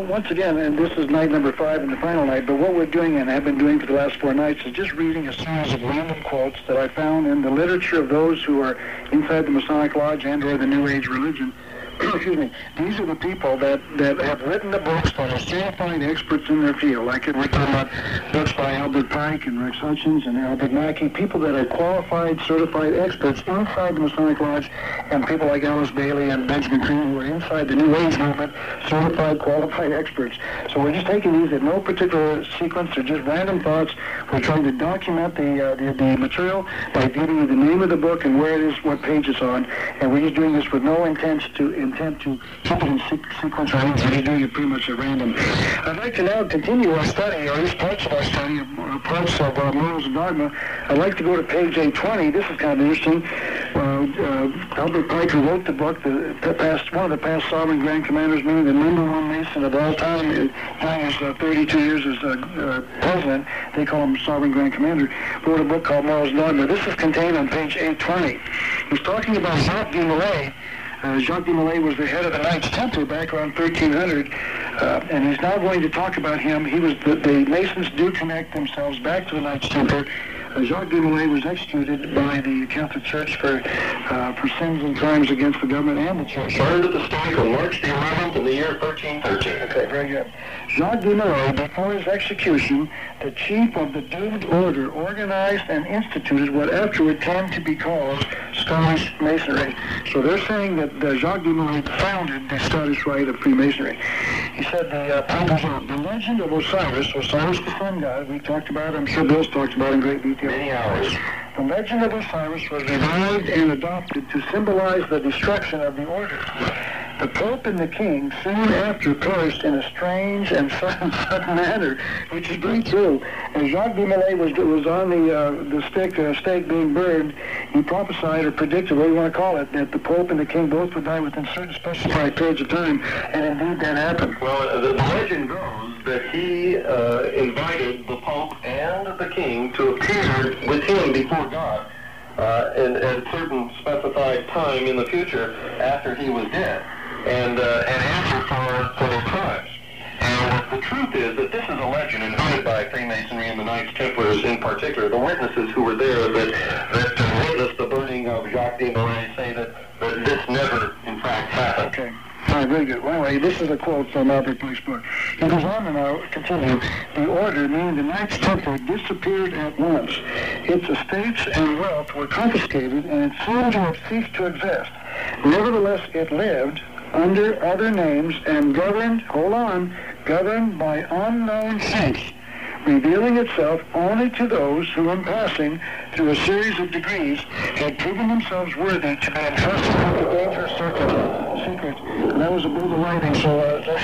Well, once again, and this is night number 5 and the final night, but what we're doing and have been doing for the last 4 nights is just reading a series of random quotes that I found in the literature of those who are inside the Masonic Lodge and or the New Age religion. Excuse me. These are the people that have written the books that are certified experts in their field. Like we're talking about books by Albert Pike and Rex Hutchins and Albert Mackey, people that are qualified, certified experts inside the Masonic Lodge, and people like Alice Bailey and Benjamin Green who are inside the New Age movement, certified, qualified experts. So we're just taking these in no particular sequence. They're just random thoughts. We're trying to document the material by giving you the name of the book and where it is, what page it's on, and we're just doing this with no intent to keep it in sequence or anything. We're just doing it pretty much at random. I'd like to now continue our study, or at least parts of our study, parts of Morals and Dogma. I'd like to go to page 820. This is kind of interesting. Albert Pike, who wrote the book, one of the past sovereign grand commanders, meaning the number one Mason of all time, during his 32 years as president, they call him sovereign grand commander, wrote a book called Morals and Dogma. This is contained on page 820. He's talking about Jacques de Molay. Jacques de Molay was the head of the Knights Templar back around 1300, and he's now going to talk about him. He was the Masons do connect themselves back to the Knights Templar. Jacques de Molay was executed by the Catholic Church for sins and crimes against the government and the Church. Burned at the stake on March the 11th in the year 1313. Okay, very good. Jacques de Molay, before his execution, the chief of the doomed order, organized and instituted what afterward came to be called Scottish Masonry. So they're saying that Jacques de Molay founded the Scottish Rite of Freemasonry. He said the legend of Osiris the sun god, we talked about, I'm sure Bill's talked about in great detail. Many hours. The legend of Osiris was revived and adopted to symbolize the destruction of the order. The Pope and the King soon after perished in a strange and sudden manner, which is very true. As Jacques de Molay was on the stake being burned, he prophesied or predicted, what do you want to call it, that the Pope and the King both would die within certain specified periods of time, and indeed that happened. Well, the legend goes that he invited the Pope and the King to appear with him before God at a certain specified time in the future after he was dead, and answer for their crimes. And the truth is that this is a legend invented by Freemasonry and the Knights Templars in particular. The witnesses who were there that witnessed the burning of Jacques de Molay say that this never, in fact, happened. Okay. All right, very good. Well, anyway, this is a quote from Albert Pike's book. He goes on to now continue. The order, meaning the Knights Templar, disappeared at once. Its estates and wealth were confiscated, and it seemed to have ceased to exist. Nevertheless, it lived under other names and governed by unknown saints, revealing itself only to those who, in passing through a series of degrees, had proven themselves worthy to be entrusted with the dangerous secret. And that was a bit of writing, so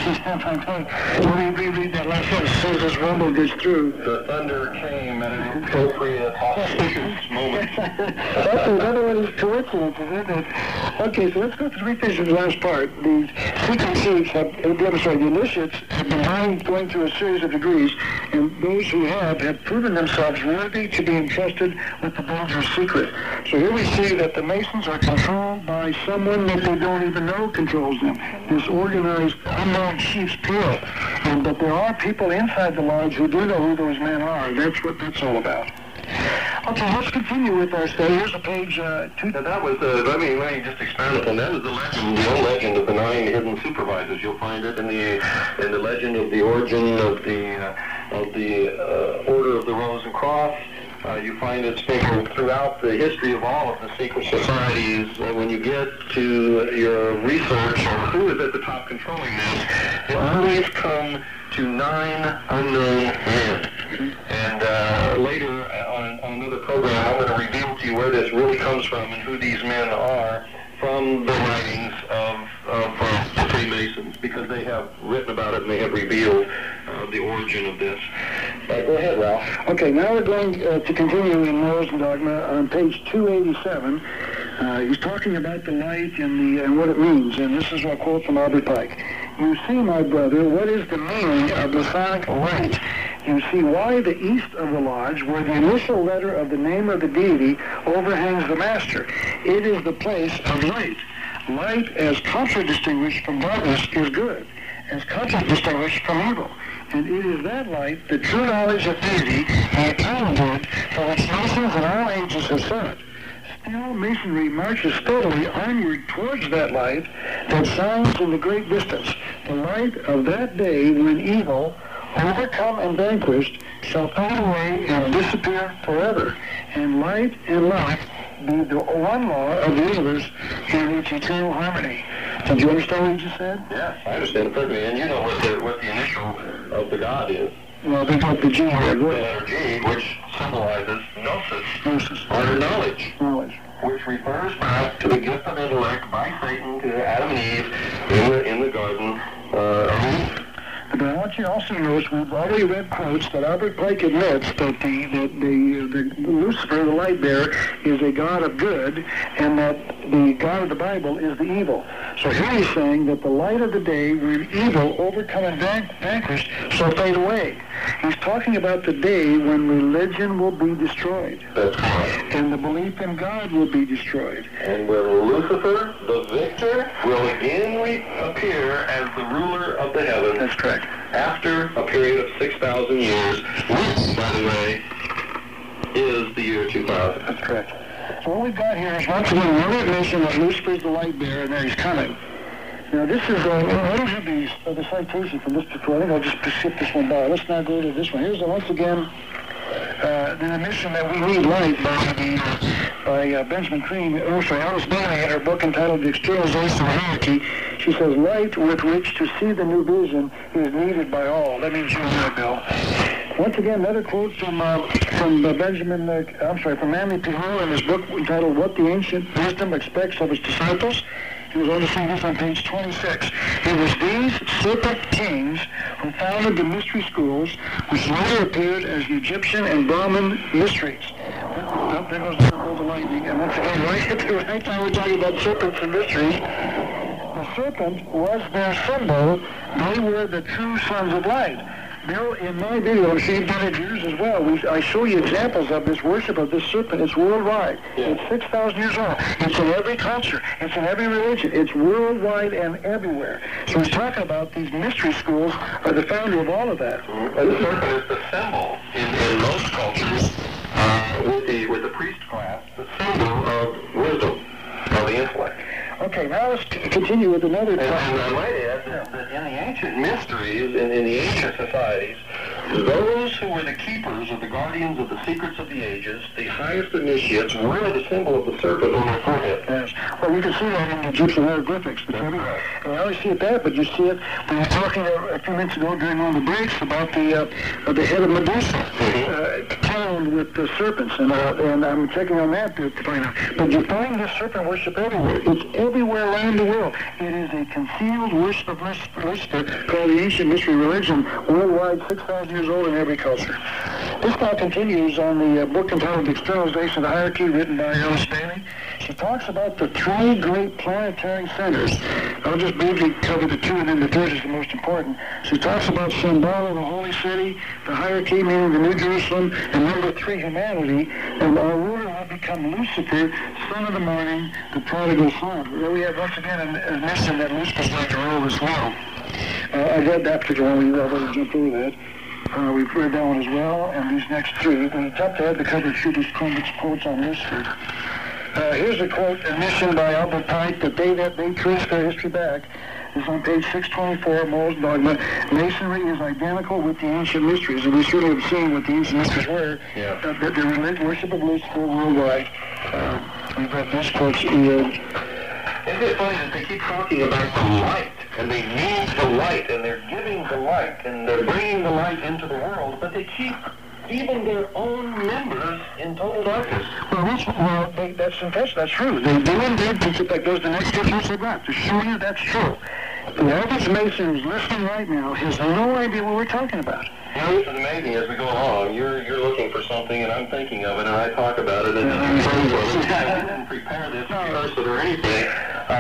let me reread that last sentence as soon as this rumble gets through. The thunder came at an appropriate auspicious moment. That's another one of these coincidences, isn't it? Okay, so let's go to finish the last part. The secret chiefs the initiates have been going through a series of degrees, and those who have proven themselves worthy to be entrusted with the dangerous secret. So here we see that the Masons are controlled by someone that they don't even know controls them. This organized, unknown chiefs plural. But there are people inside the lodge who do know who those men are. That's what that's all about. Okay, let's continue with our study. Here's a page 2. Now that was, let me just expound upon that. Was the legend, the old legend of the 9 hidden supervisors. You'll find it in the legend of the origin of the Order of the Rose and Cross. You find it sprinkled throughout the history of all of the secret societies. When you get to your research on who is at the top controlling this, you always come to 9 unknown men. And later on another program, I'm going to reveal to you where this really comes from and who these men are from the writings of the Freemasons, because they have written about it and they have revealed the origin of this. Go ahead, Ralph. Okay, now we're going to continue in Morals and Dogma on page 287. He's talking about the light and what it means, and this is a quote from Albert Pike. You see, my brother, what is the meaning of Masonic light? You see why the east of the lodge, where the initial letter of the name of the deity overhangs the master. It is the place of light. Light, as contradistinguished from darkness, is good, as completely distinguished from evil. And it is that light, the true knowledge of deity, and eternal good, for which nations in all ages have sought. Still, Masonry marches steadily onward towards that light that shines in the great distance, the light of that day when evil, overcome and vanquished, shall fade away and disappear forever, and light and life be the one law of the universe in its eternal harmony. Did you understand what you just said? Yes, I understand it perfectly. And you know what the initial of the God is. Well, they got the G here. The letter G, which symbolizes gnosis, or knowledge. Which refers back to the gift of intellect by Satan to Adam and Eve in the Garden of Eden. But I want you to also notice we've already read quotes that Albert Pike admits that the Lucifer, the light bearer, is a god of good, and that the God of the Bible is the evil. So here he's saying that the light of the day, when evil, overcome and vanquished, shall fade away. He's talking about the day when religion will be destroyed. That's correct. And the belief in God will be destroyed. And when Lucifer, the victor, will again reappear as the ruler of the heavens. That's correct. After a period of 6,000 years, which, by the way, is the year 2000. That's correct. So what we've got here is once again another admission that Lucifer is the light bearer and that he's coming. Now this is, I don't have the citation from this before. I think I'll just skip this one by. Let's now go to this one. Here's once again the admission that we need light by Benjamin Cream, Alice Bailey, in her book entitled The Externalization of Hierarchy. She says, light with which to see the new vision is needed by all. That means you and me, Bill. Once again, another quote from Manly P. Hall in his book entitled What the Ancient Wisdom Expects of Its Disciples. He was only saying this on page 26. It was these serpent kings who founded the mystery schools, which later appeared as the Egyptian and Brahmin mysteries. Well, there goes the lightning. And once again, right time we're talking about serpents and mysteries, the serpent was their symbol. They were the true sons of light. Bill, in my video, you've done it yours as well. I show you examples of this worship of this serpent. It's worldwide. Yeah. It's 6,000 years old. It's in every culture. It's in every religion. It's worldwide and everywhere. So he's talking about these mystery schools are the founder of all of that. The serpent is the symbol in most cultures with the priest class, the symbol of wisdom, of the intellect. Okay, now let's continue with another topic. And I might add that in the ancient mysteries, in the ancient societies, those who were the keepers or the guardians of the secrets of the ages, the highest initiates, were the symbol of the serpent on their forehead. Yes. Well, you can see that in the Egyptian hieroglyphics. And you always see it there, but you see it, we were talking a few minutes ago during one of the breaks about the head of Medusa, crowned with the serpents, and I'm checking on that to find out. But you find this serpent worship everywhere. It's everywhere around the world. It is a concealed worship of Lucifer called the ancient mystery religion, worldwide, 6,000 years old in every culture. This now continues on the book entitled The Externalization of the Hierarchy, written by Alice Bailey. She talks about the three great planetary centers. I'll just briefly cover the two, and then the third is the most important. She talks about Shambhala, the holy city, the hierarchy, meaning the New Jerusalem, and number three, humanity, and our ruler will become Lucifer, son of the morning, the prodigal son. There we have once again an admission that Lucifer's going to rule as well. I read that particular one. We've already jumped over that. We've read that one as well, and these next three. We jumped ahead to cover Schubert quotes on Lucifer. Here's a quote, admission by Albert Pike, that they trace their history back. It's on page 624, Moral's Dogma. Masonry is identical with the ancient mysteries, and we should have seen what the ancient mysteries were. Yeah. The worship of Lucifer worldwide. We've read these quotes. Isn't it funny that they keep talking about the light, and they need the light, and they're giving the light, and they're bringing the light into the world, but they keep even their own members in total darkness. That's intentional. That's true. They do indeed teach it. That goes the next difference of that. To show you that's true. The average Mason who's listening right now has no idea what we're talking about. You know, this is amazing as we go along. You're looking for something, and I'm thinking of it, and I talk about it, and I didn't prepare this, rehearse it, or anything.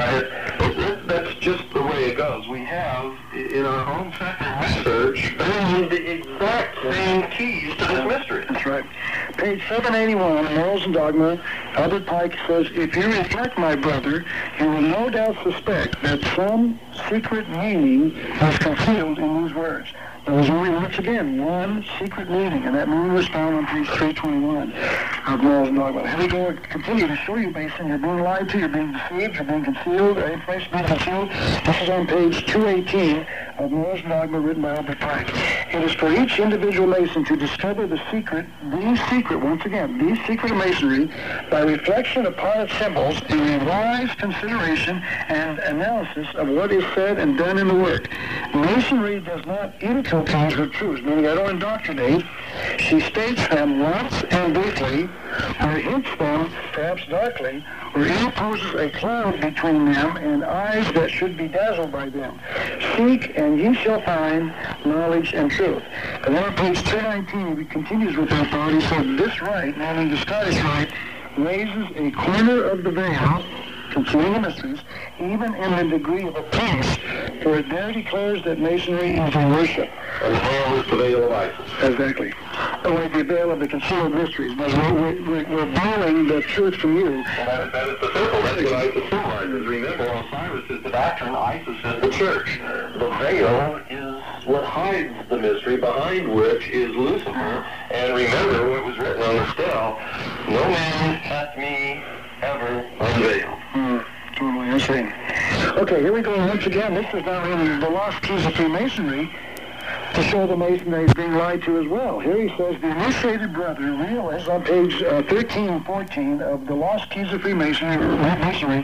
That's just the way it goes. We have, in our own research, found the exact same keys to this mystery. That's right. Page 781, Morals and Dogma, Albert Pike says, if you reflect, my brother, you will no doubt suspect that some secret meaning is concealed in these words. There was only, once again, one secret meaning, and that meaning was found on page 321 of Morals and Dogma. Here we go, continue to show you, Mason, you're being lied to, you're being deceived, you're being concealed, information being concealed. This is on page 218 of Morals and Dogma, written by Albert Pike. It is for each individual Mason to discover the secret, once again, the secret of Masonry, by reflection upon its symbols and a wise consideration and analysis of what is said and done in the work. Masonry does not inculcate her truths, meaning I don't indoctrinate. She states them once and briefly, or hints them, perhaps darkly, or interposes a cloud between them and eyes that should be dazzled by them. Seek, and ye shall find knowledge and truth. And then on page 219, he continues with that thought. He said, this rite, meaning the Scottish rite, raises a corner of the veil, concealing the mysteries, even in the degree of a piece, for it there declares that Masonry is a worship. And the veil is the veil of Isis. Exactly. Like the veil of the concealed mysteries. We're veiling the truth from you. Well, that is the symbol. That's what Isis symbolizes. Remember, Osiris is the doctrine, Isis is the church. The veil is what hides the mystery, behind which is Lucifer. And remember what was written on the stele, no man hath me ever unveiled. Totally, I see. Okay, here we go once again. This is now in the Lost Keys of Freemasonry, to show the Mason that he's being lied to as well. Here he says, the initiated brother realizes on page 13 and 14 of the Lost Keys of Freemasonry, written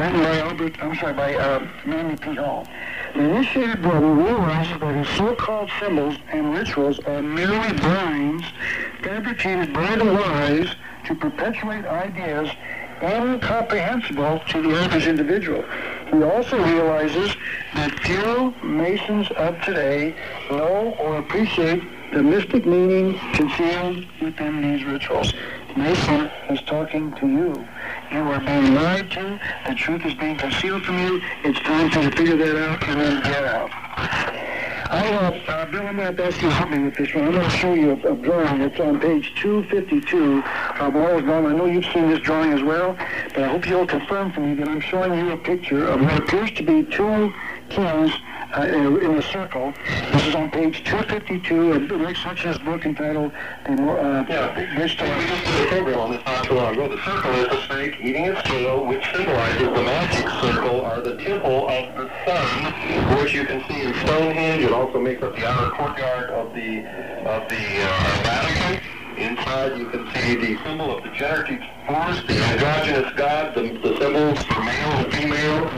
by Manly P. Hall. The initiated brother realizes that his so-called symbols and rituals are merely blinds fabricated by the wise to perpetuate ideas incomprehensible to the average individual. He also realizes that few Masons of today know or appreciate the mystic meaning concealed within these rituals. Mason is talking to you. You are being lied to. The truth is being concealed from you. It's time for you to figure that out and then get out. Bill, I'm going to ask you to help me with this one. I'm going to show you a drawing. It's on page 252 of Morals and Dogma. I know you've seen this drawing as well, but I hope you'll confirm for me that I'm showing you a picture of what appears to be two kings in a circle. This is on page 252 of Rick Hutchins' book entitled we just did a program on this not too long ago. The circle is the snake eating its tail, which symbolizes the magic circle, or the temple of the sun, which you can see in Stonehenge. It also makes up the outer courtyard of the Vatican. Inside you can see the symbol of the generative force, the androgynous god, the symbols for male and female,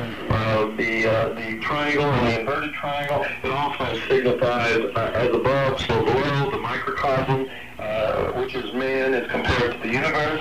the triangle and the inverted triangle. It also signifies as above, so below, the microcosm, which is man as compared to the universe.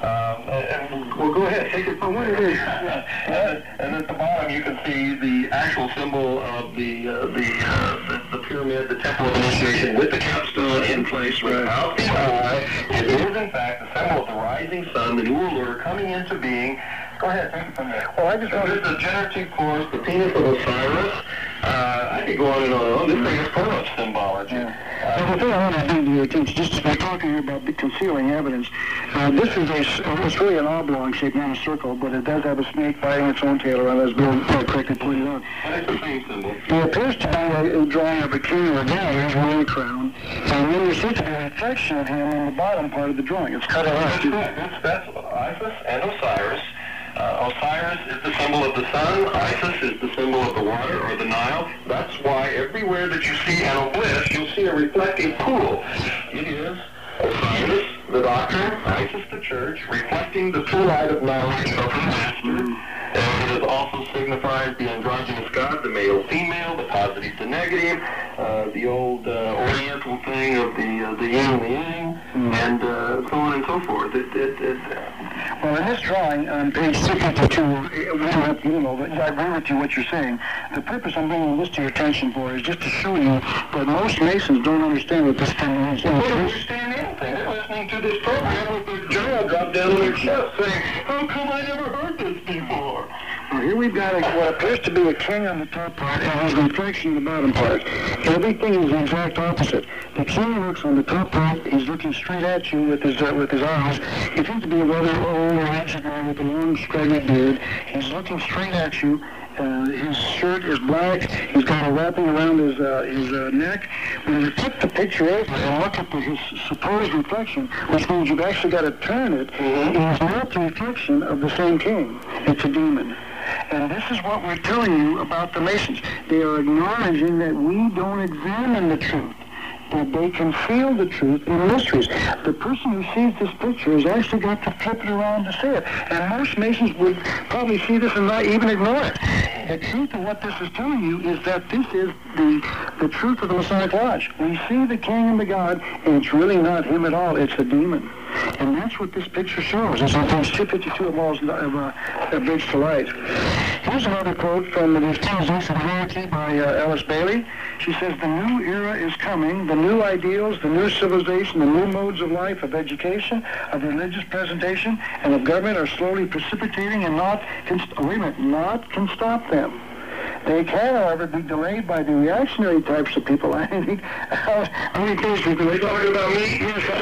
Well, go ahead, take it for what it is. And at the bottom you can see the actual symbol of the pyramid, the temple of initiation, with the capstone in place without the eye. It is, in fact, the symbol of the rising sun, the new order coming into being. Go ahead, take it from there. Well, I just wanted the generative force, the penis of Osiris. I could go on and on and on. This thing is full of symbology. The thing I want to bring to your attention, just by talking here about concealing evidence, this is it's really an oblong shape, not a circle, but it does have a snake biting its own tail around, as Bill correctly pointed out. But it's the same symbol. It appears to be a drawing of a king or a guy wearing a crown, and then you see to be a reflection of him in the bottom part of the drawing. It's cut off. That's Isis and Osiris. Osiris is the symbol of the sun. Isis is the symbol of the water, or the Nile. That's why everywhere that you see an obelisk, you'll see a reflecting pool. It is Osiris, the doctrine, Isis, the church, reflecting the true light of knowledge of the master. And it also signifies the androgynous god, the male-female, the positive, the negative, the old Oriental thing of the yin and the yang, and so on and so forth. Well, in this drawing on page 252, we don't have to get into all that. I agree with you what you're saying. The purpose I'm bringing this to your attention for is just to show you that most Masons don't understand what this thing is. They don't understand anything. They're listening to this program with their jaw dropped down on their chest saying, how come I never heard this before? Well, here we've got what appears to be a king on the top part and his reflection in the bottom part. Everything is the exact opposite. The king looks on the top part, he's looking straight at you with his eyes. He seems to be a rather old, ancient man with a long, scraggly beard. He's looking straight at you. His shirt is black. He's got a wrapping around his neck. When you flip the picture over and look at his supposed reflection, which means you've actually got to turn it, it is not the reflection of the same king. It's a demon. And this is what we're telling you about the Masons. They are acknowledging that we don't examine the truth, that they conceal the truth in mysteries. The person who sees this picture has actually got to flip it around to see it. And most Masons would probably see this and not even ignore it. The truth of what this is telling you is that this is the truth of the Masonic Lodge. We see the king and the god, and it's really not him at all. It's a demon. And that's what this picture shows. It's on page 252 of Bridge to Light. Here's another quote from The Theosophical Hierarchy by Alice Bailey. She says, "The new era is coming, the new ideals, the new civilization, the new modes of life, of education, of religious presentation, and of government are slowly precipitating and not can stop them. They can, however, be delayed by the reactionary types of people." I think, how many people are talking about me?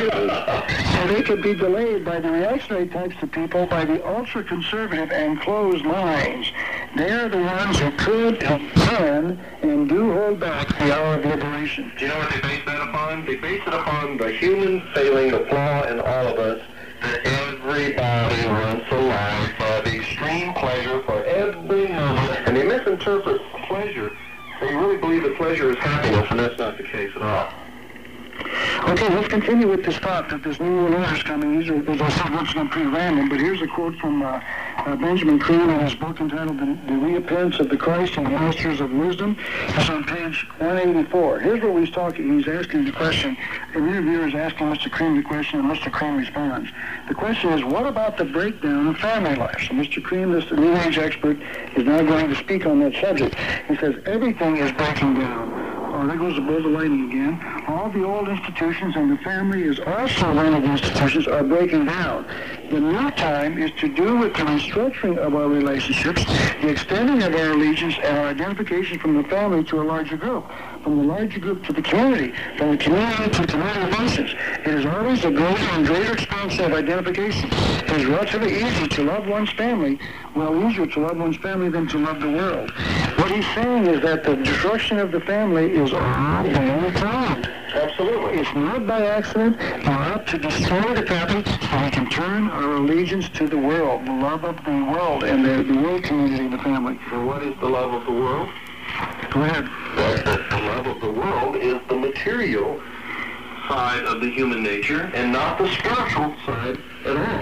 So they could be delayed by the reactionary types of people, by the ultra-conservative and closed minds. They're the ones who could and can and do hold back the hour of liberation. Do you know what they base that upon? They base it upon the human failing, the flaw in all of us, that everybody wants a life of extreme pleasure for every moment. And they misinterpret pleasure. They really believe that pleasure is happiness, and that's not the case at all. Okay, let's continue with this thought that this new world order is coming. These are, as I said, once again, pretty random, but here's a quote from Benjamin Crane in his book entitled The Reappearance of the Christ and the Masters of Wisdom. It's on page 184. Here's what he's talking. He's asking the question. The interviewer is asking Mr. Crane the question, and Mr. Crane responds. The question is, what about the breakdown of family life? So Mr. Crane, this New Age expert, is now going to speak on that subject. He says, everything is breaking down. Oh, there goes the bolt of lightning again. All the old institutions, and the family is also one of the institutions, are breaking down. The new time is to do with the restructuring of our relationships, the extending of our allegiance and our identification from the family to a larger group, from the larger group to the community, from the community to the community of nations. It is always a greater and greater expansion of identification. It is relatively easy to love one's family, well, easier to love one's family than to love the world. What he's saying is that the destruction of the family is all being planned. Absolutely. It's not by accident. We're out to destroy the family so we can turn our allegiance to the world, the love of the world and the world community of the family. Well, what is the love of the world? Go ahead. The love of the world is the material side of the human nature and not the spiritual side at all.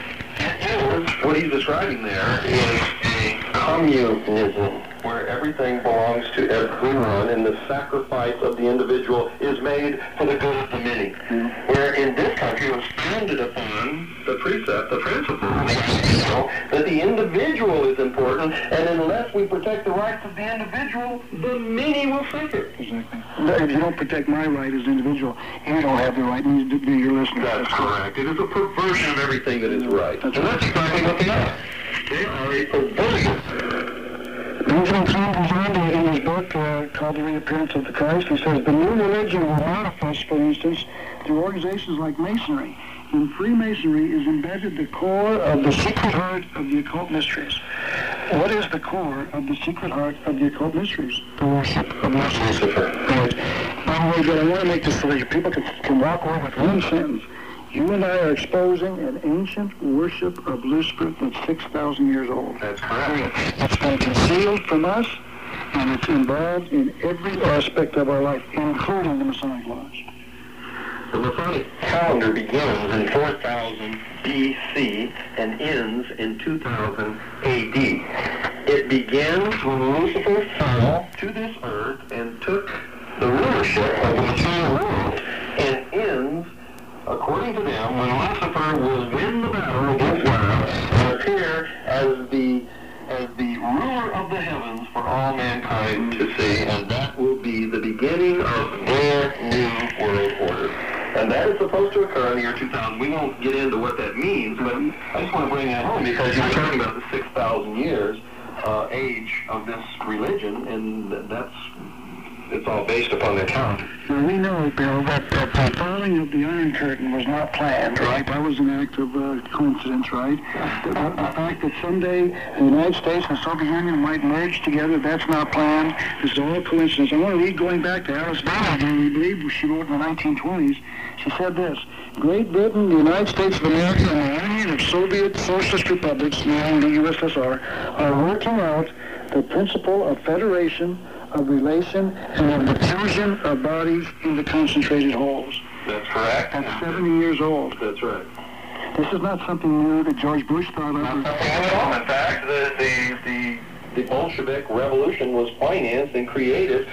What he's describing there is a communism where everything belongs to everyone and the sacrifice of the individual is made for the good of the many. Where in this country it was founded upon the precept, the principle, that the individual is important, and unless we protect the rights of the individual, the many will suffer. Exactly. If you don't protect my right as an individual, you don't have the right, neither do your listeners. That's correct. It is a perversion of everything that is right. That's and that's exactly what they are. They are a perversion. Benjamin Crane goes on in his book called The Reappearance of the Christ. He says, the new religion will manifest, for instance, through organizations like Masonry. In Freemasonry is embedded the core of the secret heart of the occult mysteries. What is the core of the secret heart of the occult mysteries? The worship of Lucifer. Right. By the way, but I want to make this so that people can walk away with one sentence. You and I are exposing an ancient worship of Lucifer that's 6,000 years old. That's correct. It's been concealed from us, and it's involved in every aspect of our life, including the Masonic Lodge. The Masonic calendar begins in 4000 B.C. and ends in 2000 A.D. It begins when Lucifer fell to this earth and took the rulership of the material world, and ends, according to them, when Lucifer will win the battle against Wow and appear as the ruler of the heavens for all mankind to see, and that will be the beginning of their new world order. And that is supposed to occur in the year 2000. We won't get into what that means, but I just want to bring that home because you were talking about the 6,000 years. age of this religion, and it's all based upon the account. Now, we know, Bill, that the falling of the Iron Curtain was not planned, right? That was an act of coincidence, right? The fact that someday the United States and the Soviet Union might merge together, that's not planned. This is all coincidence. I want to read, going back to Alice Bailey, who we believe she wrote in the 1920s. She said this: Great Britain, the United States of America, and the Union of Soviet Socialist Republics, now the USSR, are working out the principle of federation, of relation, and of the fusion of bodies into concentrated wholes. That's correct. That's 70 years old. That's right. This is not something new that George Bush thought of. Not something at all. In fact, the Bolshevik Revolution was financed and created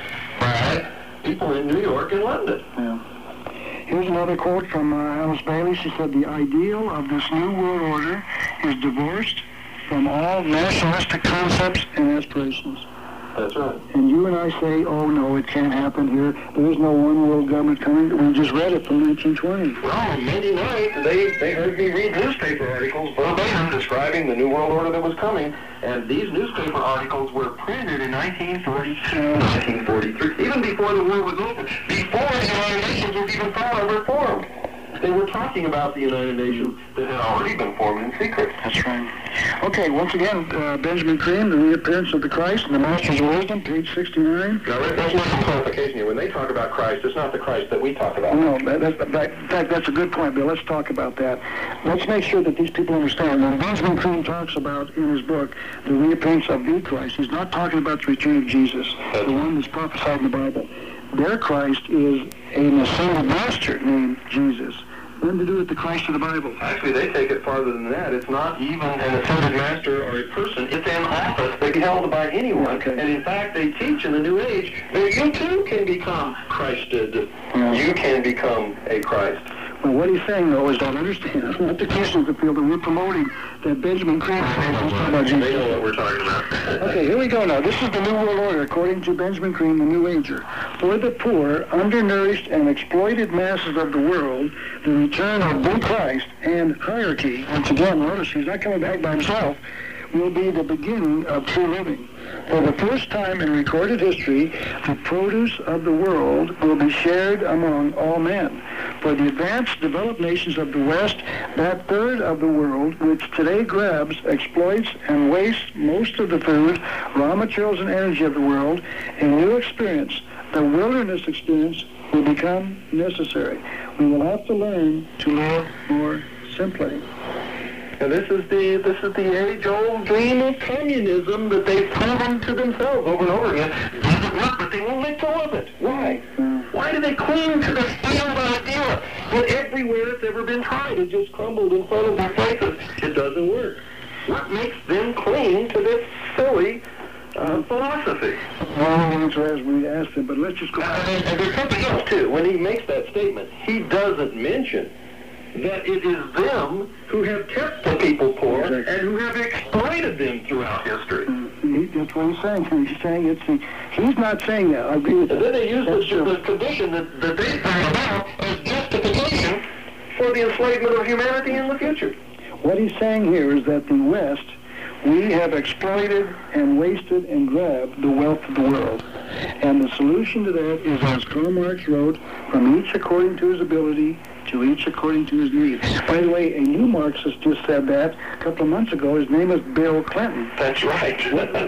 by people in New York and London. Yeah. Here's another quote from Alice Bailey. She said, "The ideal of this new world order is divorced from all nationalistic concepts and aspirations." That's right. And you and I say, oh no, it can't happen here. There is no one world government coming. We just read it from 1920. Well, on Monday night, they heard me read newspaper articles verbatim describing the New World Order that was coming. And these newspaper articles were printed in 1942, 1943, even before the war was over, before the United Nations was even thought of or formed. They were talking about the United Nations that had already been formed in secret. That's right. Okay, once again, Benjamin Creme, The Reappearance of the Christ and the Masters of Wisdom, page 69. Now, there's one clarification here. When they talk about Christ, it's not the Christ that we talk about. No, that's a good point, Bill. Let's talk about that. Let's make sure that these people understand. When Benjamin Creme talks about, in his book, the reappearance of the Christ, he's not talking about the return of Jesus, the one that's prophesied in the Bible. Their Christ is an ascended master named Jesus. Nothing to do with the Christ of the Bible. Actually, they take it farther than that. It's not even an ascended master or a person. It's an office that can be held by anyone. Okay. And in fact, they teach in the New Age that you too can become Christed. Yeah. You can become a Christ. Well, what he's saying, though, is don't understand. That's not the Christians that feel that we're promoting that Benjamin Creme about Jesus. They know what we're talking about. Okay, here we go now. This is the New World Order, according to Benjamin Creme, the New Ager. For the poor, undernourished, and exploited masses of the world, the return of the Christ and hierarchy, once again, notice he's not coming back by himself, will be the beginning of true living. For the first time in recorded history, the produce of the world will be shared among all men. For the advanced, developed nations of the West, that third of the world which today grabs, exploits, and wastes most of the food, raw materials, and energy of the world, a new experience, the wilderness experience, will become necessary. We will have to learn to live more simply. And this is the age-old dream of communism that they've proven to themselves over and over again. It doesn't work, but they won't let go of it. Why? Why do they cling to this failed idea that everywhere it's ever been tried has just crumbled in front of their faces? It doesn't work. What makes them cling to this silly philosophy? Well, the answer as we asked him, but let's just go back. And there's something else, too. When he makes that statement, he doesn't mention that it is them who have kept the people poor and who have exploited them throughout history. That's what he's saying. He's saying he's not saying that. I agree with that. And then they use the condition that they found about as justification for the enslavement of humanity in the future. What he's saying here is that the West, we have exploited and wasted and grabbed the wealth of the world. And the solution to that is, as Karl Marx wrote, from each according to his ability, to each according to his need. By the way, a new Marxist just said that a couple of months ago. His name is Bill Clinton. That's right.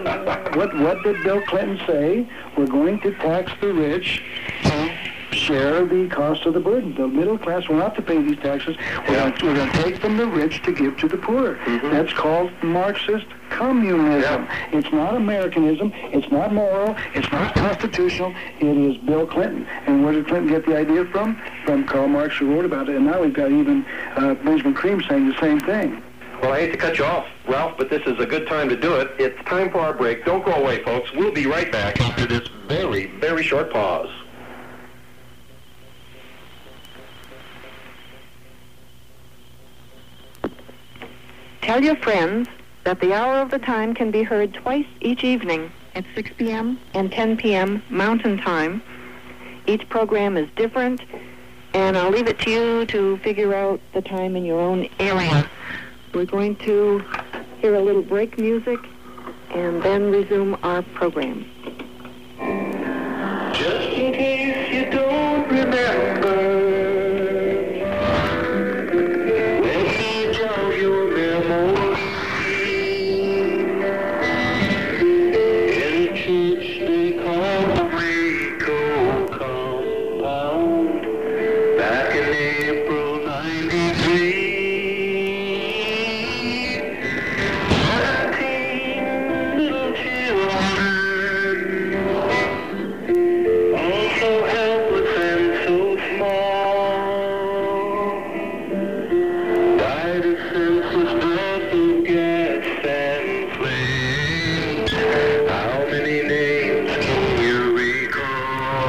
What did Bill Clinton say? We're going to tax the rich to share the cost of the burden. The middle class will have to pay these taxes. We're going to take from the rich to give to the poor. That's called Marxist communism. It's not Americanism. It's not moral. It's not constitutional. It is Bill Clinton. And where did Clinton get the idea from? From Karl Marx, who wrote about it. And now we've got even Benjamin Creme saying the same thing. Well, I hate to cut you off, Ralph, but this is a good time to do it. It's time for our break. Don't go away, folks. We'll be right back after this very, very short pause. Tell your friends that the Hour of the Time can be heard twice each evening at 6 p.m. and 10 p.m. Mountain Time. Each program is different, and I'll leave it to you to figure out the time in your own area. We're going to hear a little break music, and then resume our program. Just in case you don't remember, message of your memory. In church they call the Rico compound back in April '93. 17 little children, all so helpless and so small, died a senseless death of gas and flames. How many names can you recall?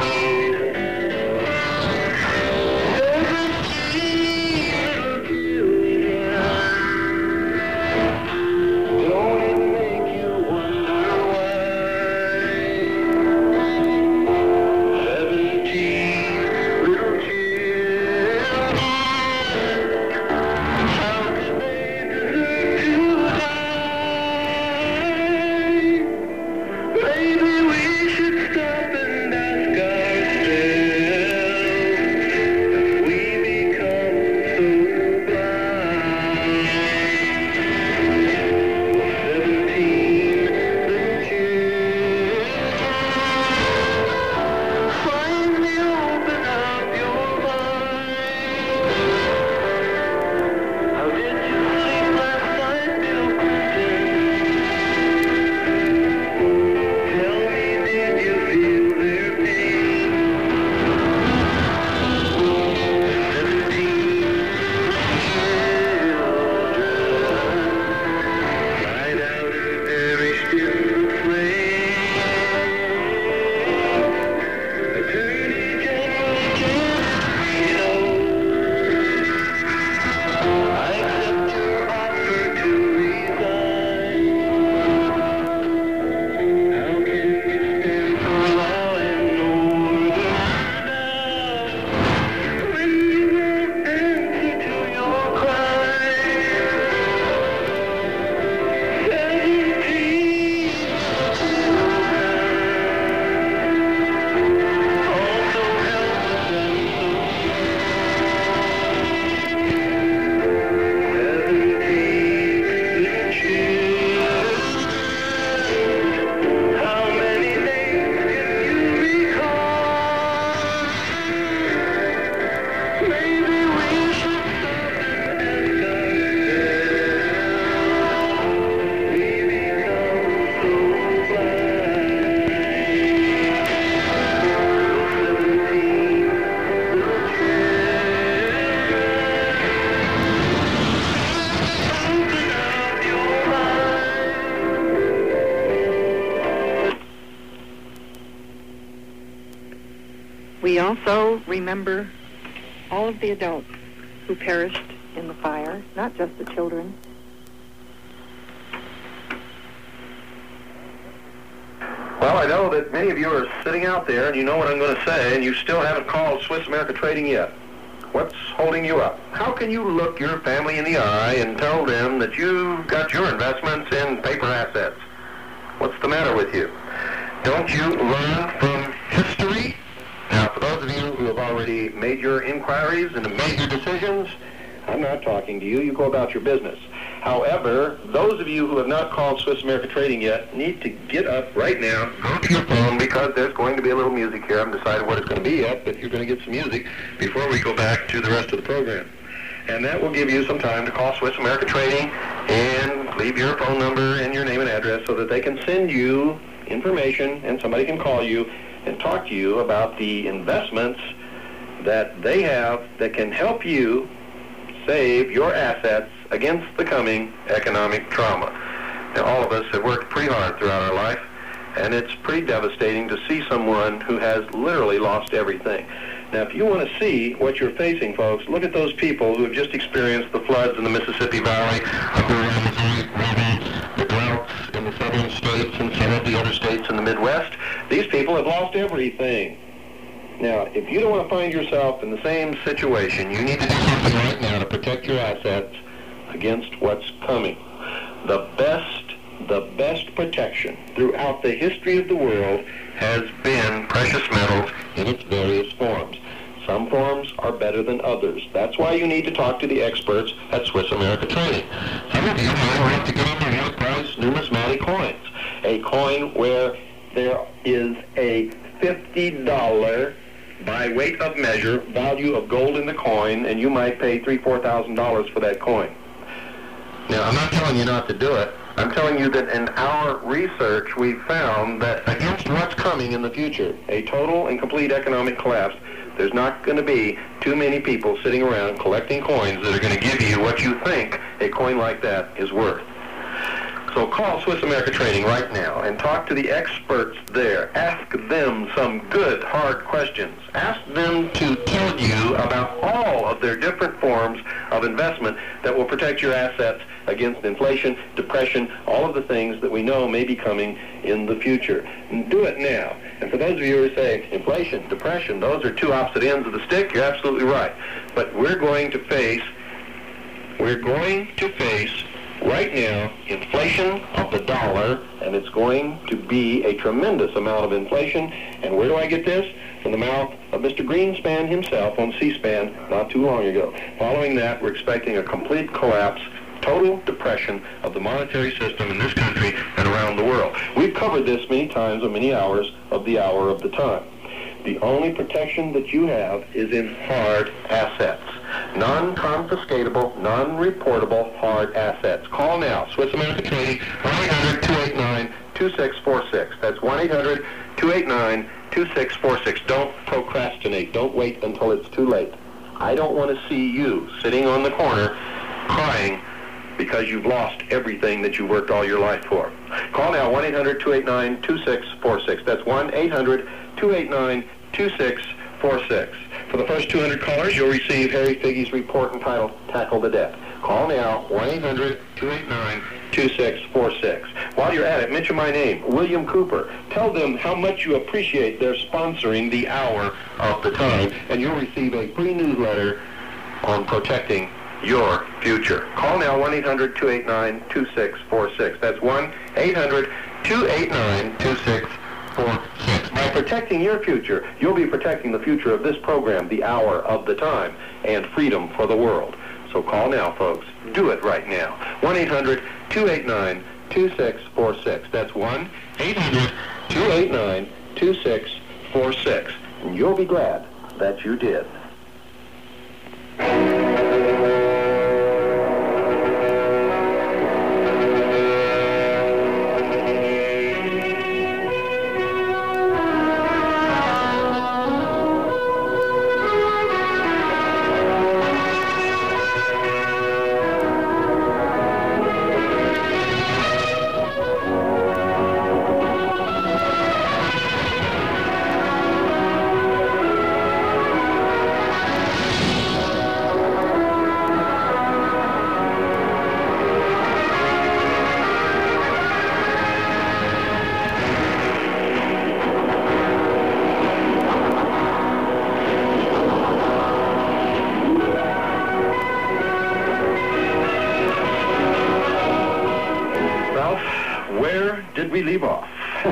17 little children. Don't it make you wonder why? 17 little children. How could they deserve to die? Maybe we should stop and ask ourselves, we become so blind. 17 little children, finally open up your mind. How did you sleep last night, Bill Clinton? Tell me, did you feel their pain? 17 children died out and perished in the flames. Attorney General Gennaro, I accept your offer to resign. How can you stand for law and order now when you won't answer to your crime? 17 also helpless and so 17 little children. How many names can you recall? Maybe we should stop and ask ourselves, we become so blind. 17 little children, open up your mind. We also remember all of the adults who perished in the fire, not just the children. Well, I know that many of you are sitting out there and you know what I'm going to say, and you still haven't called Swiss America Trading yet. What's holding you up? How can you look your family in the eye and tell them that you've got your investments in paper assets? What's the matter with you? Don't you learn from history? Now, for those of you who have already made your inquiries and have made your decisions, I'm not talking to you. You go about your business. However, those of you who have not called Swiss America Trading yet need to get up right now, go to your phone, because there's going to be a little music here. I haven't decided what it's going to be yet, but you're going to get some music before we go back to the rest of the program. And that will give you some time to call Swiss America Trading and leave your phone number and your name and address so that they can send you information and somebody can call you and talk to you about the investments that they have that can help you save your assets against the coming economic trauma. Now, all of us have worked pretty hard throughout our life, and it's pretty devastating to see someone who has literally lost everything. Now, if you want to see what you're facing, folks, look at those people who have just experienced the floods in the Mississippi Valley, the droughts in the southern states and some of the other states in the Midwest. These people have lost everything. Now, if you don't want to find yourself in the same situation, you need to do something right now to protect your assets against what's coming. The best the best protection throughout the history of the world has been precious metals in its various forms. Some forms are better than others. That's why you need to talk to the experts at Swiss America Trading. Some of you might like to get into low-price numismatic coins, a coin where there is a $50 by weight of measure value of gold in the coin, and you might pay $3,000, $4,000 for that coin. Now, I'm not telling you not to do it. I'm telling you that in our research, we found that against what's coming in the future, a total and complete economic collapse, there's not going to be too many people sitting around collecting coins that are going to give you what you think a coin like that is worth. So call Swiss America Trading right now and talk to the experts there. Ask them some good, hard questions. Ask them to tell you about all of their different forms of investment that will protect your assets against inflation, depression, all of the things that we know may be coming in the future. And do it now. And for those of you who say inflation, depression, those are two opposite ends of the stick, you're absolutely right. But we're going to face right now inflation of the dollar, and it's going to be a tremendous amount of inflation. And where do I get this? From the mouth of Mr. Greenspan himself on C-SPAN not too long ago. Following that, we're expecting a complete collapse, total depression of the monetary system in this country and around the world. We've covered this many times on many hours of the hour of the time. The only protection that you have is in hard assets. Non-confiscatable, non-reportable hard assets. Call now. Swiss America Trading, 1-800-289-2646. That's 1-800-289-2646. Don't procrastinate. Don't wait until it's too late. I don't want to see you sitting on the corner crying because you've lost everything that you worked all your life for. Call now, 1-800-289-2646. That's 1-800-289-2646. For the first 200 callers, you'll receive Harry Figge's report entitled Tackle the Debt. Call now, 1-800-289-2646. While you're at it, mention my name, William Cooper. Tell them how much you appreciate their sponsoring the hour of the time, and you'll receive a free newsletter on protecting your future. Call now, 1-800-289-2646. That's 1-800-289-2646. By protecting your future, you'll be protecting the future of this program, the hour of the time, and freedom for the world. So call now, folks. Do it right now. 1-800-289-2646. That's 1-800-289-2646. And you'll be glad that you did. We leave off.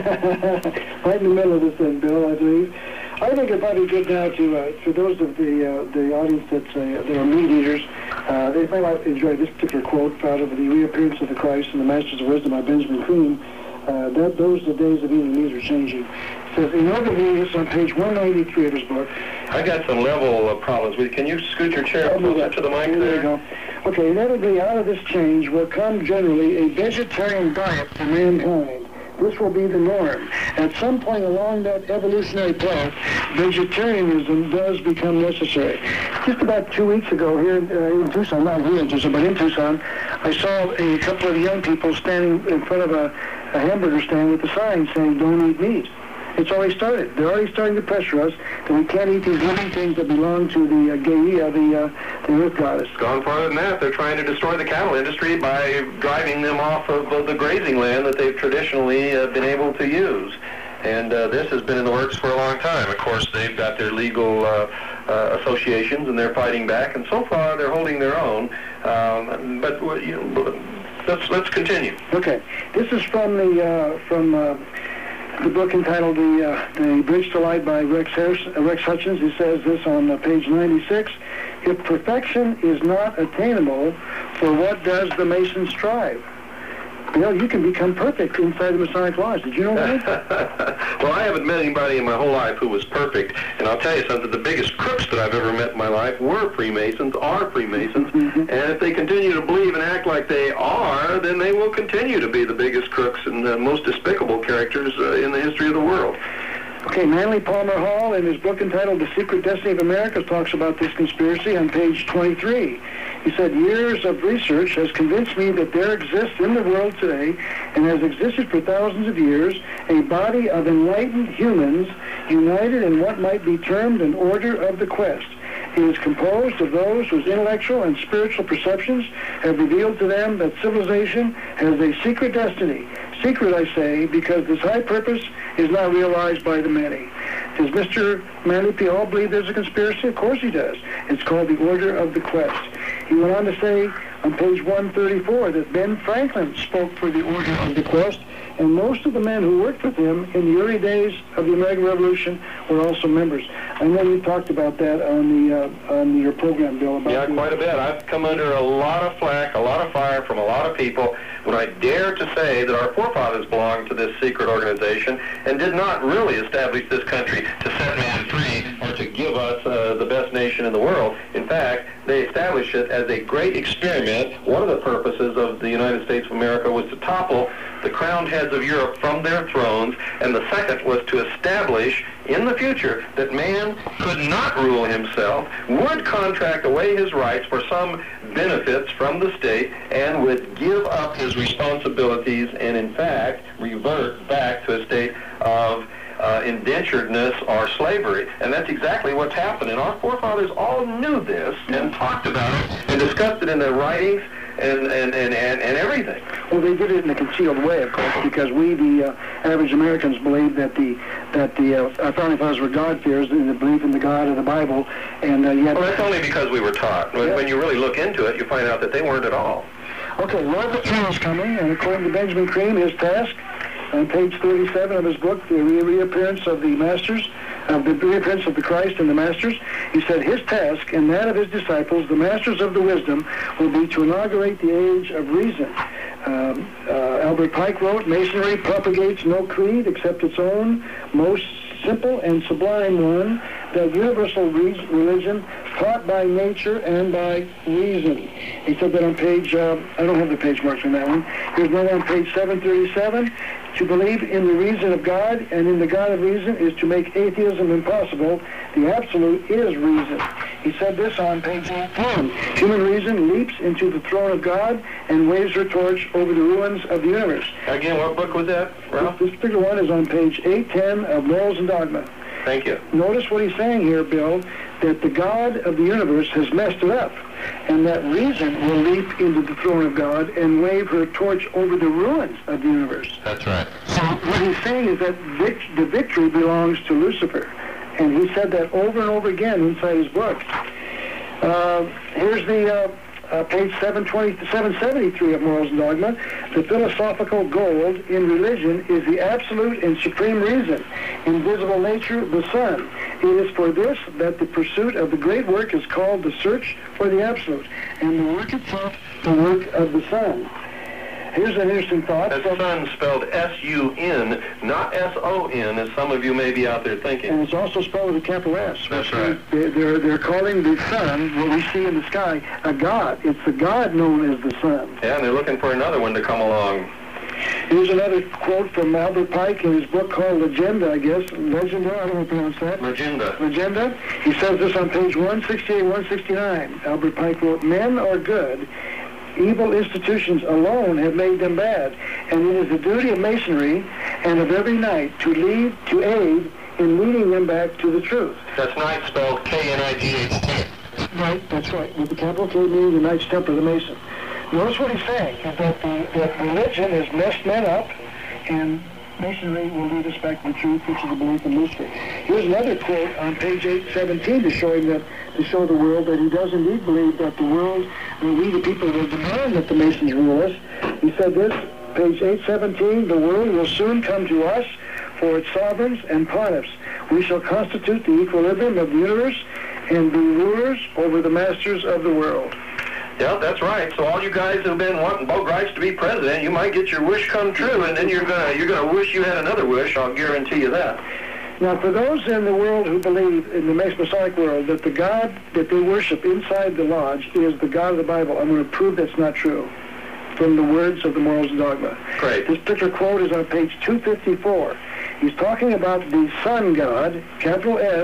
Right in the middle of this thing, Bill, I believe. I think it's probably good now to, for those of the audience that are meat eaters, they might enjoy this particular quote out of the Reappearance of the Christ and the Masters of Wisdom by Benjamin Kuhn. Those the days of eating meat are changing. It says, in order to do this on page 193 of his book. I got some level problems with. Can you scoot your chair closer to the mic there? You go. Okay, inevitably out of this change will come generally a vegetarian diet for mankind. This will be the norm. At some point along that evolutionary path, vegetarianism does become necessary. Just about 2 weeks ago here in Tucson, not here in Tucson, but in Tucson, I saw a couple of young people standing in front of a hamburger stand with a sign saying, "Don't eat meat." It's already started. They're already starting to pressure us that we can't eat these living things that belong to the Gaia, the earth goddess. Gone farther than that. They're trying to destroy the cattle industry by driving them off of the grazing land that they've traditionally been able to use. And this has been in the works for a long time. Of course, they've got their legal associations, and they're fighting back. And so far, they're holding their own. But let's continue. Okay. This is from the book entitled The Bridge to Light by Rex Hutchins. He says this on page 96. If perfection is not attainable, for what does the Mason strive? Bill, you can become perfect inside the Masonic Lodge. Did you know that? Well, I haven't met anybody in my whole life who was perfect. And I'll tell you something, the biggest crooks that I've ever met in my life were Freemasons, are Freemasons. And if they continue to believe and act like they are, then they will continue to be the biggest crooks and the most despicable characters in the history of the world. Okay, Manly Palmer Hall, in his book entitled The Secret Destiny of America, talks about this conspiracy on page 23. He said, years of research has convinced me that there exists in the world today, and has existed for thousands of years, a body of enlightened humans united in what might be termed an order of the quest. It is composed of those whose intellectual and spiritual perceptions have revealed to them that civilization has a secret destiny. Secret, I say, because this high purpose is not realized by the many. Does Mr. Manly P. Hall believe there's a conspiracy? Of course he does. It's called the Order of the Quest. He went on to say on page 134 that Ben Franklin spoke for the Order of the Quest, and most of the men who worked with him in the early days of the American Revolution were also members. I know you talked about that on your program, Bill. Yeah, quite a bit. I've come under a lot of flack, a lot of fire from a lot of people when I dare to say that our forefathers belonged to this secret organization and did not really establish this country to set man free or to give us the best nation in the world. In fact, they established it as a great experiment. One of the purposes of the United States of America was to topple the crowned heads of Europe from their thrones, and the second was to establish in the future that man could not rule himself, would contract away his rights for some benefits from the state, and would give up his responsibilities and, in fact, revert back to a state of indenturedness or slavery. And that's exactly what's happened. And our forefathers all knew this and talked about it and discussed it in their writings and everything. Well, they did it in a concealed way, of course, because we, the average Americans, believed that our founding fathers were God-fearers in the belief in the God of the Bible, and yet... Well, that's only because we were taught. When you really look into it, you find out that they weren't at all. Okay, Robert Tree is coming, and according to Benjamin Cream, his task, on page 37 of his book, The Reappearance of the Masters, the reappearance of the Christ and the Masters, he said his task and that of his disciples, the Masters of the Wisdom, will be to inaugurate the age of reason. Albert Pike wrote, Masonry propagates no creed except its own most simple and sublime one, that universal religion taught by nature and by reason. He said that on page, I don't have the page marks on that one. Here's one on page 737. To believe in the reason of God and in the God of reason is to make atheism impossible. The absolute is reason. He said this on page 18. Human reason leaps into the throne of God and waves her torch over the ruins of the universe. Again, what book was that, Ralph? This particular one is on page 810 of Morals and Dogma. Thank you. Notice what he's saying here, Bill, that the God of the universe has messed it up, and that reason will leap into the throne of God and wave her torch over the ruins of the universe. That's right. So what he's saying is that the victory belongs to Lucifer, and he said that over and over again inside his book. Here's the page 773 of Morals and Dogma. The philosophical gold in religion is the absolute and supreme reason, invisible nature, the sun. It is for this that the pursuit of the great work is called the search for the absolute, and the work itself, the work of the sun. Here's an interesting thought. That sun spelled S-U-N, not S-O-N, as some of you may be out there thinking. And it's also spelled with a capital S. That's right. They're calling the sun, what we see in the sky, a god. It's the god known as the sun. Yeah, and they're looking for another one to come along. Here's another quote from Albert Pike in his book called Legenda, I guess. Legenda, I don't know how to pronounce that. Legenda. He says this on page 168, 169. Albert Pike wrote, men are good. Evil institutions alone have made them bad, and it is the duty of Masonry and of every knight to aid in leading them back to the truth. That's knight spelled K-N-I-G-H-T. Right, that's right, with the capital K meaning the Knights Templar of the Mason. Notice what he's saying, is that religion has messed men up, and Masonry will lead us back to the truth, which is the belief in Lucifer. Here's another quote on page 817 to show him that to show the world that he does indeed believe that the world, and we the people will demand that the Masons rule us. He said this, page 817, the world will soon come to us for its sovereigns and pontiffs. We shall constitute the equilibrium of the universe and be rulers over the masters of the world. Yeah, that's right. So all you guys who've been wanting boat rights to be president, you might get your wish come true, and then you're gonna wish you had another wish. I'll guarantee you that. Now, for those in the world who believe in the Masonic world that the God that they worship inside the lodge is the God of the Bible, I'm going to prove that's not true from the words of the Morals and Dogma. Great. This particular quote is on page 254. He's talking about the Sun God, capital S,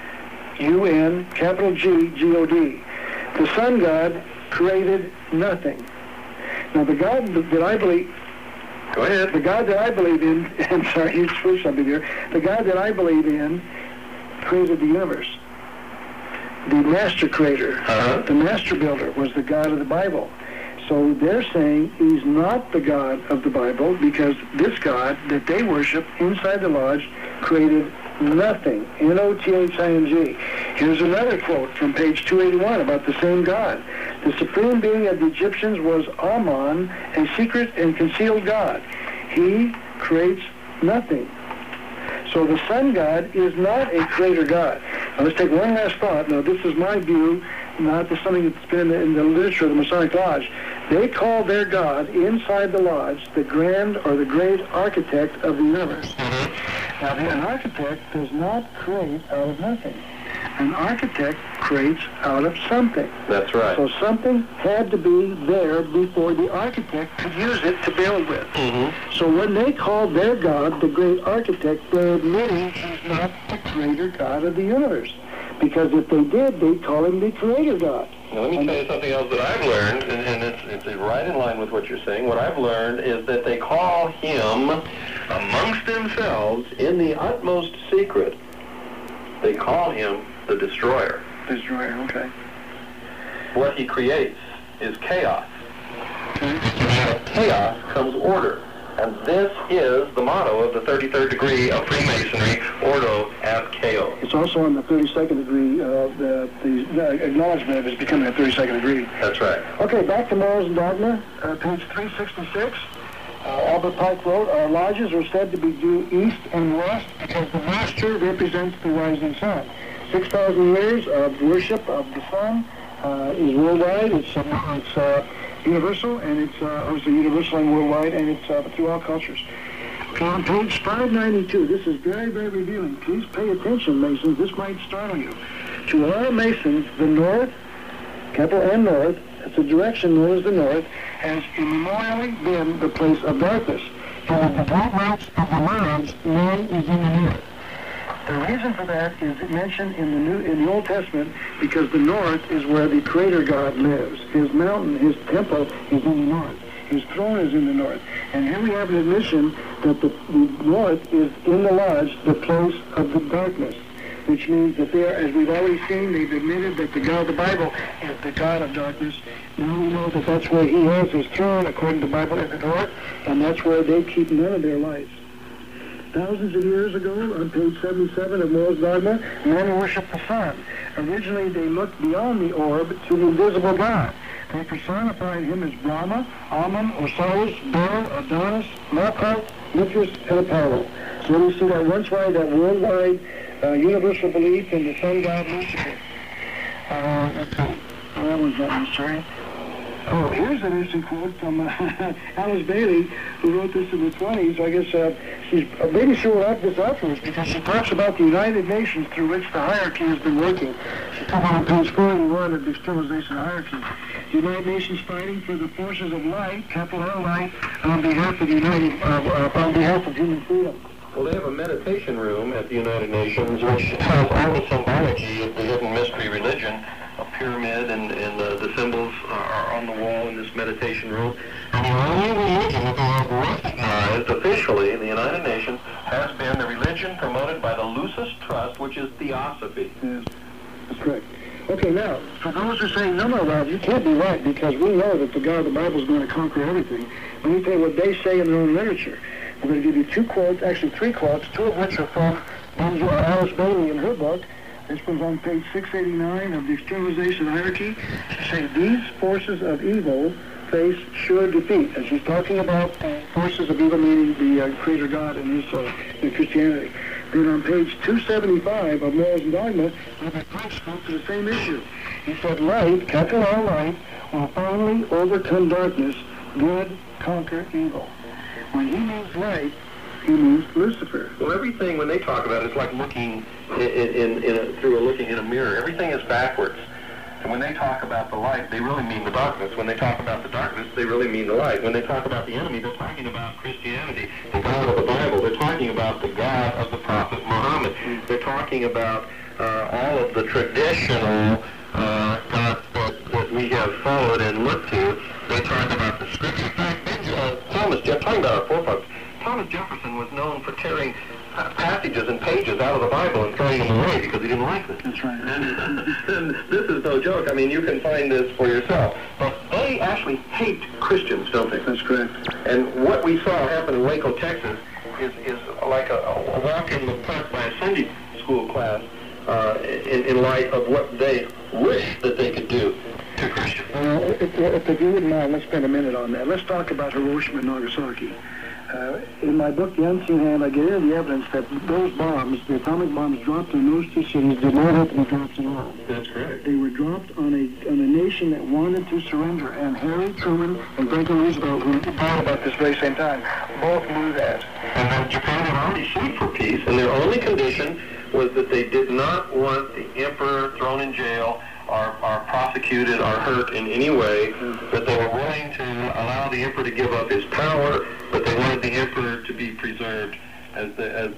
U-N, capital G, G-O-D. The Sun God created nothing. Now, the God that I believe... Go ahead. The God that I believe in, I'm sorry, you switched something here. The God that I believe in created the universe. The master creator, the master builder was the God of the Bible. So they're saying he's not the God of the Bible because this God that they worship inside the lodge created nothing. N-O-T-H-I-N-G. Here's another quote from page 281 about the same God. The supreme being of the Egyptians was Amun, a secret and concealed God. He creates nothing. So the sun God is not a creator God. Now let's take one last thought. Now this is my view, not just something that's been in the literature of the Masonic Lodge. They call their God inside the lodge the grand or the great architect of the universe. Now an architect does not create out of nothing. An architect creates out of something. That's right. So something had to be there before the architect could use it to build with. So when they call their God the great architect, they're admitting he's not the creator God of the universe. Because if they did, they'd call him the creator God. Now, let me tell you something else that I've learned, and it's right in line with what you're saying. What I've learned is that they call him, amongst themselves, in the utmost secret, they call him the destroyer. Destroyer, okay. What he creates is chaos. Okay. Out of chaos comes order. And this is the motto of the 33rd degree of Freemasonry, Ordo ad Chaos. It's also on the 32nd degree, the acknowledgement of his becoming a 32nd degree. That's right. Okay, back to Morals and Dogma, page 366. Albert Pike wrote, our lodges are said to be due east and west because the master represents the rising sun. 6,000 years of worship of the sun is worldwide. It's universal, and it's obviously universal and worldwide, and it's through all cultures. Okay, on page 592, this is very, very revealing. Please pay attention, Masons. This might startle you. To all Masons, the North, capital N North, it's a direction known as the North, has immemorially been the place of darkness. And the great lights of the lands, man is in the North. The reason for that is mentioned in the Old Testament because the North is where the Creator God lives. His mountain, his temple is in the North. His throne is in the North. And here we have an admission that the North is in the lodge, the place of the darkness, which means that they are, as we've already seen, they've admitted that the God of the Bible is the God of darkness. Now we know that that's where he has his throne, according to the Bible, in the North, and that's where they keep none of their lights. Thousands of years ago, on page 77 of Morals Dogma, men worshiped the sun. Originally, they looked beyond the orb to the invisible God. They personified him as Brahma, Amun, Osiris, Baal, Adonis, Marduk, Mithras, and Apollo. So we see that once wide, that worldwide universal belief in the sun god Lucifer. That one's not necessary. Oh, here's an interesting quote from Alice Bailey, who wrote this in the 20s. I guess maybe she wrote this afterwards because she talks about the United Nations through which the hierarchy has been working. She talks on page 41 of the externalization hierarchy. The United Nations fighting for the forces of light, capital L light, on behalf of on behalf of human freedom. Well, they have a meditation room at the United Nations which has all the symbology of the hidden mystery religion. A pyramid and the symbols are on the wall in this meditation room. And the only religion that they have recognized officially in the United Nations has been the religion promoted by the Lucis Trust, which is Theosophy. Yes, that's correct. Okay, now, for those who say, no, Ralph, you can't be right because we know that the God of the Bible is going to conquer everything. Let me tell you what they say in their own literature. I'm going to give you 2 quotes, actually 3 quotes, 2 of which are from Alice Bailey in her book, This was on page 689 of the Externalization Hierarchy. She said, these forces of evil face sure defeat. And she's talking about forces of evil, meaning the Creator God and his Christianity. Then on page 275 of Morals and Dogma, Robert Pike spoke to the same issue. He said, light, capital R light, will finally overcome darkness, good conquer evil. When he means light, he means Lucifer. Well, everything, when they talk about it, it's like looking looking in a mirror. Everything is backwards. And when they talk about the light, they really mean the darkness. When they talk about the darkness, they really mean the light. When they talk about the enemy, they're talking about Christianity, the God of the Bible. They're talking about the God of the Prophet Muhammad. They're talking about all of the traditional gods that we have followed and looked to. They talk about the Scripture. In fact, talking about our forefathers, Thomas Jefferson was known for tearing passages and pages out of the Bible and throwing them away because he didn't like them. That's right. And this is no joke. I mean, you can find this for yourself. But they actually hate Christians, don't they? That's correct. And what we saw happen in Waco, Texas, is like a walk in the park by a Sunday school class in light of what they wish that they could do to Christians. If you wouldn't mind, let's spend a minute on that. Let's talk about Hiroshima and Nagasaki. In my book, The Unseen Hand, I get into the evidence that those bombs, the atomic bombs dropped in those two cities, did not have to be dropped at all. That's correct. They were dropped on a nation that wanted to surrender, and Harry Truman and Franklin Roosevelt, who thought about this very same time, both knew that. And then Japan had already sued for peace, and their only condition was that they did not want the emperor thrown in jail or prosecuted or hurt in any way, that they were willing to allow the emperor to give up his power, but they wanted the emperor to be preserved as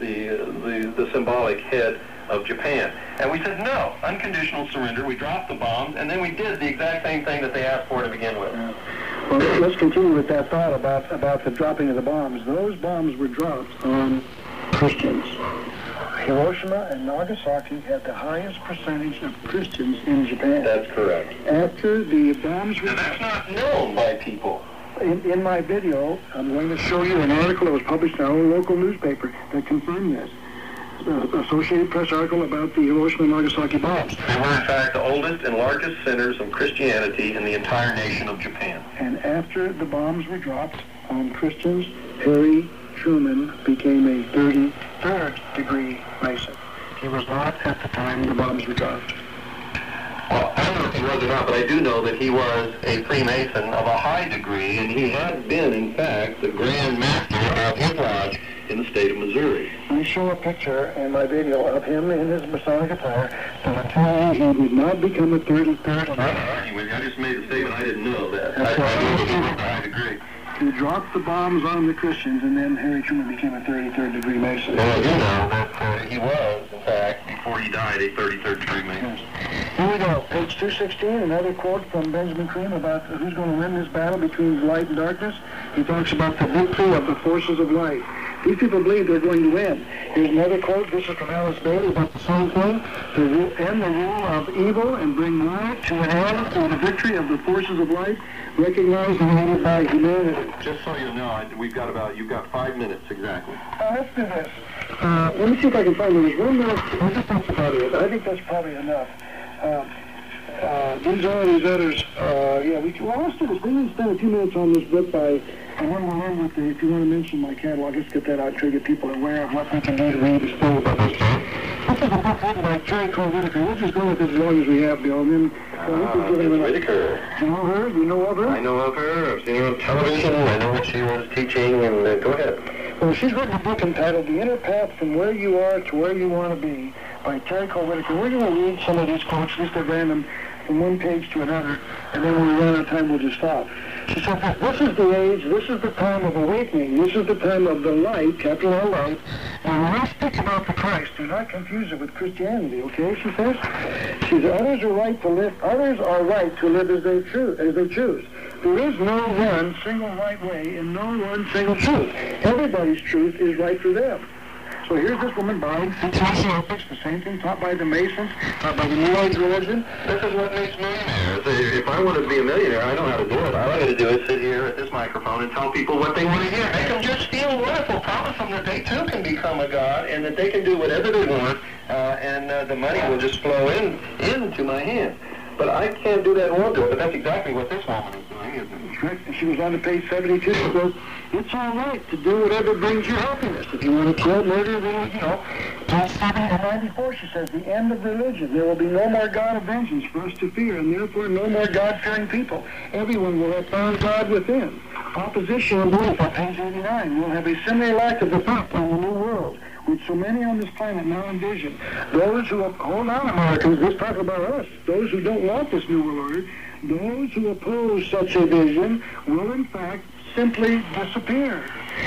the symbolic head of Japan. And we said, no, unconditional surrender. We dropped the bombs, and then we did the exact same thing that they asked for to begin with. Yeah. Well, let's continue with that thought about the dropping of the bombs. Those bombs were dropped on Christians. Hiroshima and Nagasaki had the highest percentage of Christians in Japan. That's correct. After the bombs were... And that's not known by people. In my video, I'm going to show you an article that was published in our own local newspaper that confirmed this. Associated Press article about the Hiroshima and Nagasaki bombs. They were, in fact, the oldest and largest centers of Christianity in the entire nation of Japan. And after the bombs were dropped on Christians, Harry Truman became a 33rd degree Mason. He was not at the time the bombs were dropped. Well, I don't know if he was or not, but I do know that he was a Freemason of a high degree, and he had been, in fact, the Grand Master of his lodge in the state of Missouri. I show a picture in my video of him in his Masonic attire, so until he would not become a 33rd. I just made a statement. I didn't know that. That's I knew he was a high degree. He dropped the bombs on the Christians, and then Harry Truman became a 33rd degree Mason. Well, I do know that he was, in fact, before he died, a 33rd degree Mason. Yes. Here we go. Page 216, another quote from Benjamin Cream about who's going to win this battle between light and darkness. He talks about the victory of the forces of light. These people believe they're going to win. Here's another quote. This is from Alice Bailey about the same thing. To end the rule of evil and bring light to an end through the victory of the forces of light, recognized and hated by humanity. Just so you know, you've got 5 minutes exactly. Let's do this. Let me see if I can find this. One more. That's about it. I think that's probably enough. These others. Let's do this. We need to spend a few minutes on this book by. And when we're in with if you want to mention my catalog, let's get that out, try to get people aware of what they can do to read this book. This is a book written by Terry Cole Whitaker. We'll just go with this as long as we have, Bill. And then, Whitaker. You know her? You know of her? I know of her. I've seen her on television. I know what she was teaching. And go ahead. Well, she's written a book entitled The Inner Path from Where You Are to Where You Want to Be by Terry Cole Whitaker. We're going to read some of these quotes, just at random, from one page to another, and then when we run out of time, we'll just stop. She said, this is the age, this is the time of awakening, this is the time of the light, capital L light, and when I speak about the Christ, do not confuse it with Christianity, okay, she says? She says, others are right to live as they choose. There is no one single right way and no one single truth. Everybody's truth is right for them. So here's this woman buying functional ethics, the same thing taught by the Masons, taught by the New Age religion. This is what makes millionaires. If I want to be a millionaire, I know how to do it. All I got to do is sit here at this microphone and tell people what they want to hear. Make them just feel wonderful. Promise them that they too can become a god and that they can do whatever they want, and the money will just flow into my hands. But I can't do that and won't do it. But that's exactly what this woman is doing, isn't it? Correct. And she was on to page 72. She goes, it's all right to do whatever brings you happiness. If you want to kill, murder, then, you know. Page 94, she says, the end of religion. There will be no more God of vengeance for us to fear, and therefore no more God-fearing people. Everyone will have found God within. Opposition and belief on page 89 will have a similar lack of effect on the new world, which so many on this planet now envision. Those who hold on, Americans, let's talk about us. Those who don't want this new world order, those who oppose such a vision will in fact simply disappear.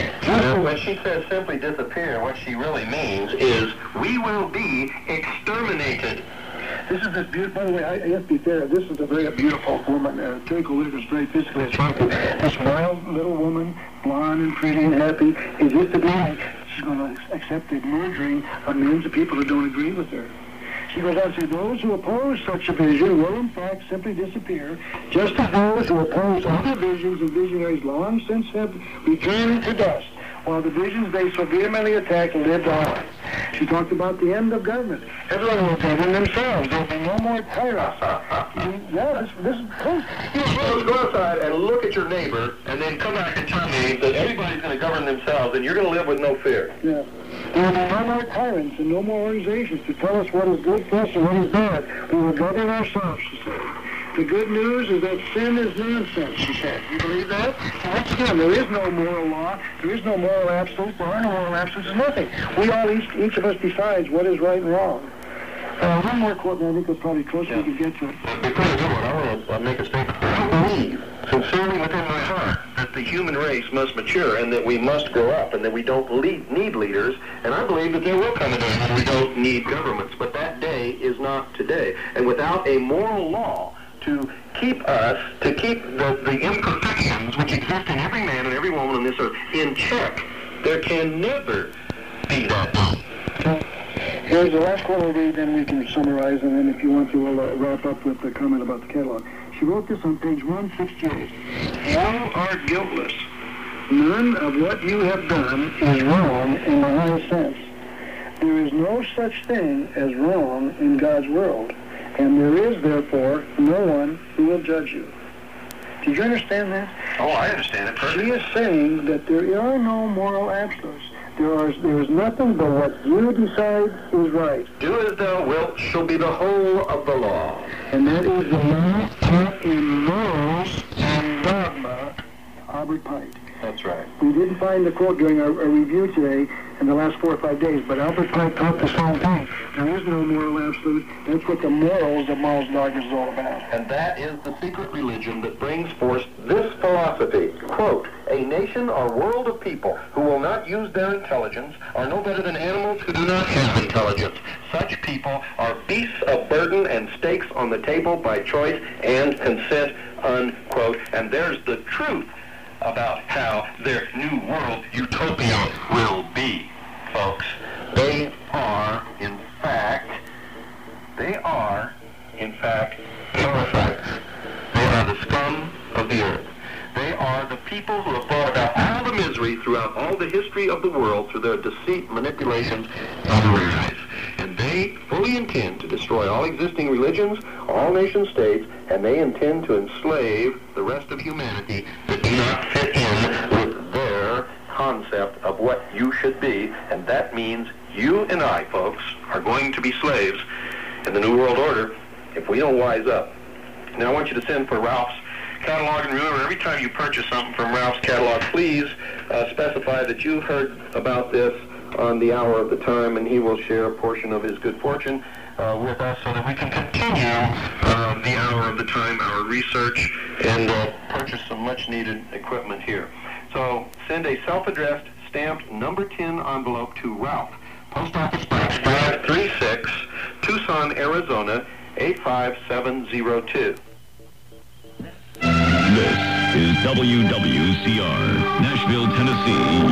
When she says simply disappear, what she really means is we will be exterminated. This is this beautiful, by the way, I have to be fair, this is a very beautiful woman. Terry Collier is very physically attractive. This wild little woman, blonde and pretty and happy, is just a guy. She's going to accept the murdering of millions of people who don't agree with her. She goes on to say, those who oppose such a vision will in fact simply disappear, just as those who oppose other visions and visionaries long since have returned to dust, while the visions they so vehemently attacked lived on. She talked about the end of government. Everyone will govern themselves. There will be no more tyrants. Yeah, this is close. Let's go outside and look at your neighbor, and then come back and tell me that everybody's going to govern themselves, and you're going to live with no fear. Yeah. There will be no more tyrants and no more organizations to tell us what is good for us and what is bad. We will govern ourselves, she said. The good news is that sin is nonsense, she said. You believe that? So once again, there is no moral law. There is no moral absolute. There are no moral absolutes. There's nothing. We all, each of us decides what is right and wrong. One more quote, and I think that's probably close we can get to it. Before I do it, I want to make a statement. I believe sincerely within my heart that the human race must mature and that we must grow up and that we don't need leaders. And I believe that there will come a day when we don't need governments. But that day is not today. And without a moral law to keep the imperfections which exist in every man and every woman on this earth in check, there can never be that day. Here's the last quote I'll read, then we can summarize, and then if you want to, we'll wrap up with the comment about the catalog. She wrote this on page 168. You are guiltless. None of what you have done is wrong in the highest sense. There is no such thing as wrong in God's world, and there is, therefore, no one who will judge you. Did you understand that? Oh, I understand it perfectly. She is saying that there are no moral absolutes. There is nothing but what you decide is right. Do as thou wilt shall be the whole of the law. And that is the law taught in Morals and Dogma, Albert Pike. That's right. We didn't find the quote during our review today in the last 4 or 5 days, but Albert Pike taught the same thing. There is no moral absolute. That's what the morals of Miles Dogma is all about. And that is the secret religion that brings forth this philosophy. Quote, a nation or world of people who will not use their intelligence are no better than animals who do not have intelligence. Such people are beasts of burden and stakes on the table by choice and consent, unquote. And there's the truth about how their new world utopia will be, folks. They are, in fact, parasites. They are the scum of the earth. They are the people who have brought about all the misery throughout all the history of the world through their deceit, manipulations, and lies. And they fully intend to destroy all existing religions, all nation states, and they intend to enslave the rest of humanity that do not fit in with their concept of what you should be. And that means you and I, folks, are going to be slaves in the New World Order if we don't wise up. Now I want you to send for Ralph's catalog, and remember, every time you purchase something from Ralph's catalog, please specify that you heard about this on the Hour of the Time, and he will share a portion of his good fortune with us so that we can continue the Hour of the Time, our research, and purchase some much-needed equipment here. So send a self-addressed, stamped number 10 envelope to Ralph, Post Office Box 536, Tucson, Arizona, 85702. This is WWCR, Nashville, Tennessee,